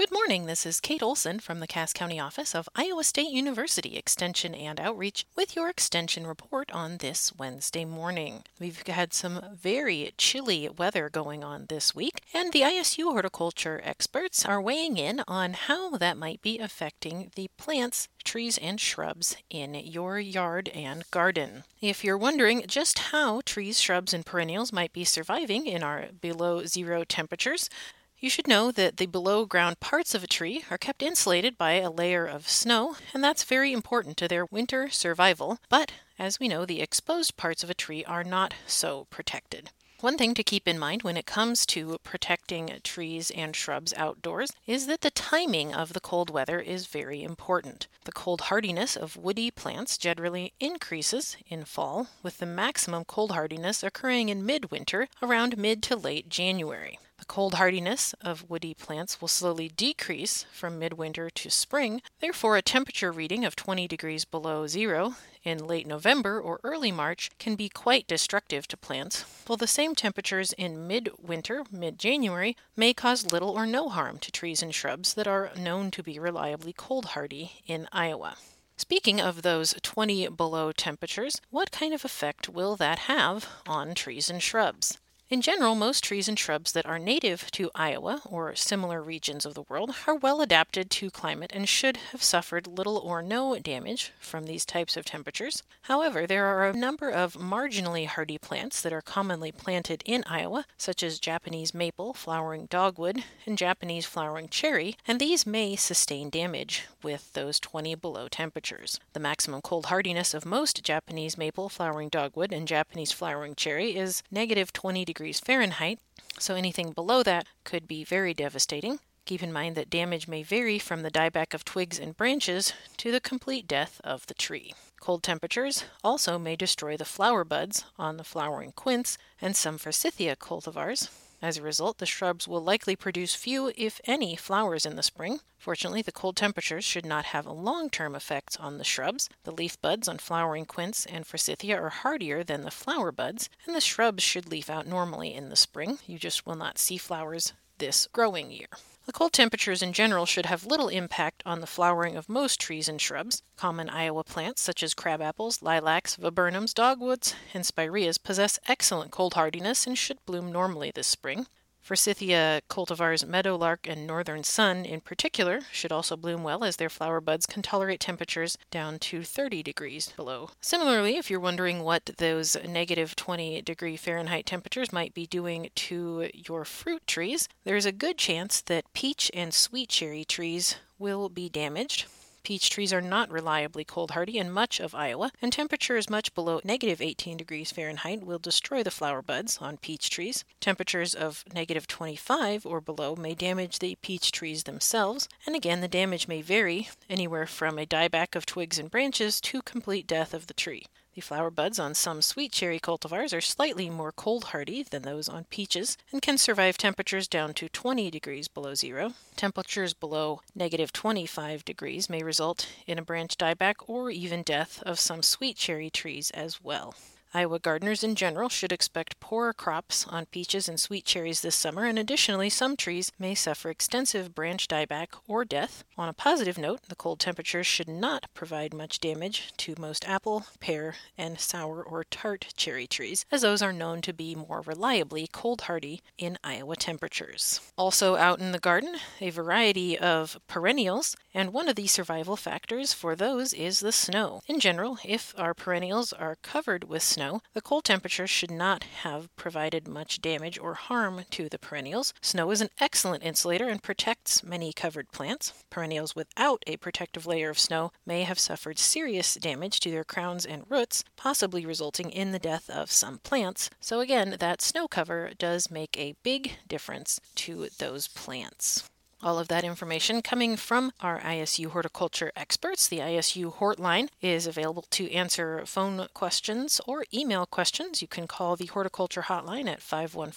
Good morning. This is Kate Olson from the Cass County office of Iowa State University Extension and Outreach with your Extension report on this Wednesday morning. We've had some very chilly weather going on this week, and the ISU horticulture experts are weighing in on how that might be affecting the plants, trees, and shrubs in your yard and garden. If you're wondering just how trees, shrubs, and perennials might be surviving in our below zero temperatures, you should know that the below ground parts of a tree are kept insulated by a layer of snow, and that's very important to their winter survival. But as we know, the exposed parts of a tree are not so protected. One thing to keep in mind when it comes to protecting trees and shrubs outdoors is that the timing of the cold weather is very important. The cold hardiness of woody plants generally increases in fall, with the maximum cold hardiness occurring in midwinter around mid to late January. The cold hardiness of woody plants will slowly decrease from midwinter to spring. Therefore, a temperature reading of 20 degrees below zero in late November or early March can be quite destructive to plants, while the same temperatures in midwinter, mid-January, may cause little or no harm to trees and shrubs that are known to be reliably cold hardy in Iowa. Speaking of those 20 below temperatures, what kind of effect will that have on trees and shrubs? In general, most trees and shrubs that are native to Iowa or similar regions of the world are well adapted to climate and should have suffered little or no damage from these types of temperatures. However, there are a number of marginally hardy plants that are commonly planted in Iowa, such as Japanese maple, flowering dogwood, and Japanese flowering cherry, and these may sustain damage with those 20 below temperatures. The maximum cold hardiness of most Japanese maple, flowering dogwood, and Japanese flowering cherry is negative 20 degrees Fahrenheit, so anything below that could be very devastating. Keep in mind that damage may vary from the dieback of twigs and branches to the complete death of the tree. Cold temperatures also may destroy the flower buds on the flowering quince and some forsythia cultivars. As a result, the shrubs will likely produce few, if any, flowers in the spring. Fortunately, the cold temperatures should not have long-term effects on the shrubs. The leaf buds on flowering quince and forsythia are hardier than the flower buds, and the shrubs should leaf out normally in the spring. You just will not see flowers this growing year. The cold temperatures in general should have little impact on the flowering of most trees and shrubs. Common Iowa plants such as crabapples, lilacs, viburnums, dogwoods, and spireas possess excellent cold hardiness and should bloom normally this spring. Forsythia cultivars, meadowlark, and northern sun in particular should also bloom well, as their flower buds can tolerate temperatures down to 30 degrees below. Similarly, if you're wondering what those negative 20 degree Fahrenheit temperatures might be doing to your fruit trees, there's a good chance that peach and sweet cherry trees will be damaged. Peach trees are not reliably cold hardy in much of Iowa, and temperatures much below negative 18 degrees Fahrenheit will destroy the flower buds on peach trees. Temperatures of negative 25 or below may damage the peach trees themselves, and again the damage may vary anywhere from a dieback of twigs and branches to complete death of the tree. The flower buds on some sweet cherry cultivars are slightly more cold hardy than those on peaches and can survive temperatures down to 20 degrees below zero. Temperatures below negative 25 degrees may result in a branch dieback or even death of some sweet cherry trees as well. Iowa gardeners in general should expect poor crops on peaches and sweet cherries this summer, and additionally some trees may suffer extensive branch dieback or death. On a positive note, the cold temperatures should not provide much damage to most apple, pear, and sour or tart cherry trees, as those are known to be more reliably cold hardy in Iowa temperatures. Also out in the garden, a variety of perennials, and one of the survival factors for those is the snow. In general, if our perennials are covered with snow, the cold temperatures should not have provided much damage or harm to the perennials. Snow is an excellent insulator and protects many covered plants. Perennials without a protective layer of snow may have suffered serious damage to their crowns and roots, possibly resulting in the death of some plants. So again, that snow cover does make a big difference to those plants. All of that information coming from our ISU horticulture experts. The ISU Hortline is available to answer phone questions or email questions. You can call the horticulture hotline at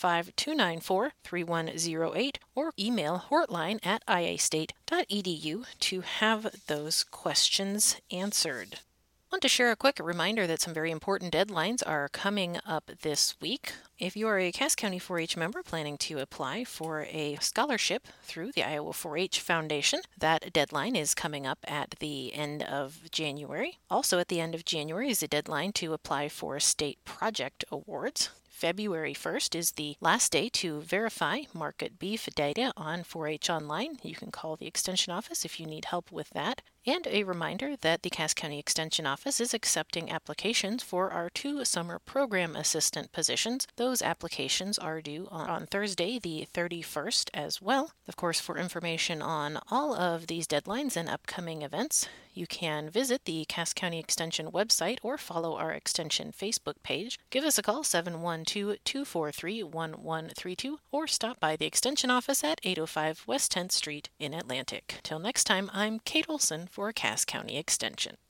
515-294-3108 or email hortline@iastate.edu to have those questions answered. Want to share a quick reminder that some very important deadlines are coming up this week. If you are a Cass County 4-H member planning to apply for a scholarship through the Iowa 4-H Foundation, that deadline is coming up at the end of January. Also at the end of January is the deadline to apply for state project awards. February 1st is the last day to verify market beef data on 4-H Online. You can call the Extension office if you need help with that. And a reminder that the Cass County Extension Office is accepting applications for our 2 summer program assistant positions. Those applications are due on Thursday, the 31st as well. Of course, for information on all of these deadlines and upcoming events, you can visit the Cass County Extension website or follow our Extension Facebook page. Give us a call, 712-243-1132, or stop by the Extension office at 805 West 10th Street in Atlantic. Till next time, I'm Kate Olson for Cass County Extension.